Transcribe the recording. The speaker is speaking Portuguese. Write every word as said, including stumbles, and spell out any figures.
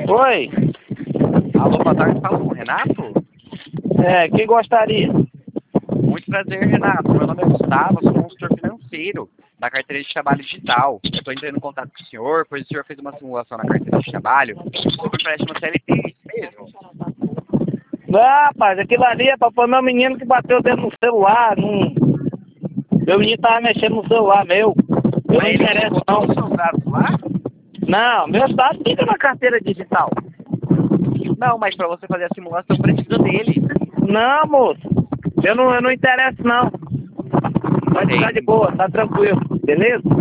Oi. Alô, boa tarde, fala com o Renato? É, quem gostaria? Muito prazer, Renato. Meu nome é Gustavo, sou consultor financeiro da carteira de trabalho digital. Eu estou entrando em contato com o senhor, pois o senhor fez uma simulação na carteira de trabalho sobre empréstimo C L T, isso mesmo? Não, rapaz, aquilo ali é pra pôr meu menino que bateu dentro no celular. Não... Meu menino tava mexendo no celular meu. Eu não Mas ele interesso, botou não. os seus dados lá? Não, meus dados ficam na carteira digital. Não, mas para você fazer a simulação precisa dele. Não, moço. Eu não, eu não interesso, não. Vai ficar de boa, tá tranquilo. Beleza?